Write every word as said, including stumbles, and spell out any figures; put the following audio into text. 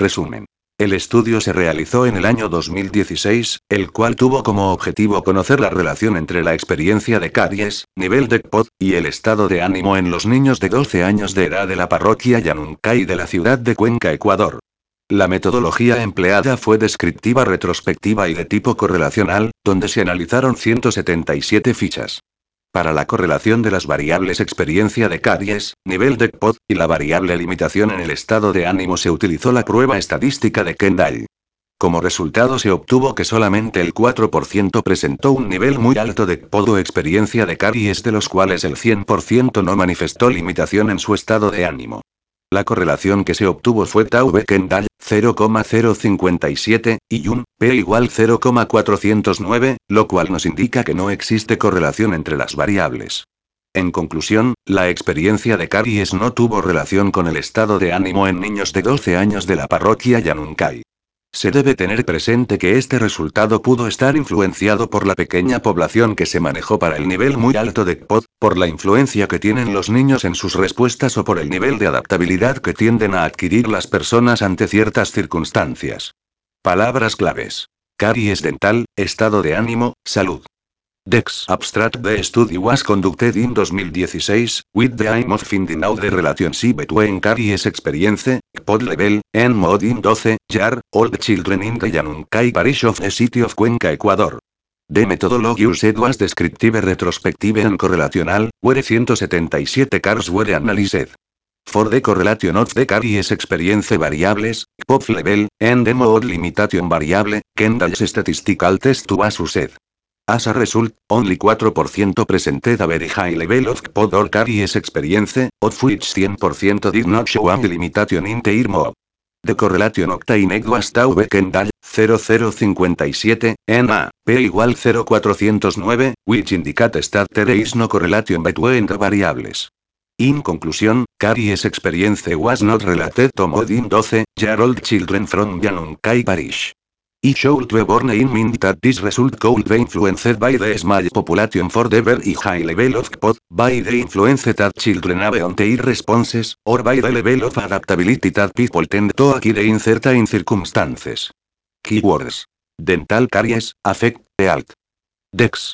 Resumen. El estudio se realizó en el año dos mil dieciséis, el cual tuvo como objetivo conocer la relación entre la experiencia de caries, nivel de C P O D, y el estado de ánimo en los niños de doce años de edad de la parroquia Yanuncay de la ciudad de Cuenca, Ecuador. La metodología empleada fue descriptiva retrospectiva y de tipo correlacional, donde se analizaron ciento setenta y siete fichas. Para la correlación de las variables experiencia de caries, nivel de C P O D, y la variable limitación en el estado de ánimo se utilizó la prueba estadística de Kendall. Como resultado se obtuvo que solamente el cuatro por ciento presentó un nivel muy alto de C P O D o experiencia de caries, de los cuales el cien por ciento no manifestó limitación en su estado de ánimo. La correlación que se obtuvo fue tau B Kendall, cero coma cero cincuenta y siete, y un, P igual cero coma cuatrocientos nueve, lo cual nos indica que no existe correlación entre las variables. En conclusión, la experiencia de caries no tuvo relación con el estado de ánimo en niños de doce años de la parroquia Yanuncay. Se debe tener presente que este resultado pudo estar influenciado por la pequeña población que se manejó para el nivel muy alto de C P O D, por la influencia que tienen los niños en sus respuestas o por el nivel de adaptabilidad que tienden a adquirir las personas ante ciertas circunstancias. Palabras claves. Caries dental, estado de ánimo, salud. Dex abstract the study was conducted in dos mil dieciséis, with the aim of finding out the relationship between caries experience, C P O D level, and mood in doce year old children in the Yanuncay parish of the city of Cuenca, Ecuador. The methodology used was descriptive, retrospective and correlational, where ciento setenta y siete cars were analyzed. For the correlation of the caries experience variables, C P O D level, and the mood limitation variable, Kendall's statistical test was used. As a result, only four percent presented a very high level of C P O D or caries experience, of which ten percent did not show any limitation in their mood. The correlation obtained was tau B Kendall, cero coma cero cincuenta y siete, and a, P igual cero coma cuatrocientos nueve, which indicate that there is no correlation between the variables. In conclusion, caries experience was not related to mood in doce year old children from Yanuncay parish. It should be borne in mind that this result could be influenced by the small population for the very high level of C P O D, by the influence that children have on their responses, or by the level of adaptability that people tend to acquire in certain circumstances. Keywords. Dental caries, affect the health. Dex.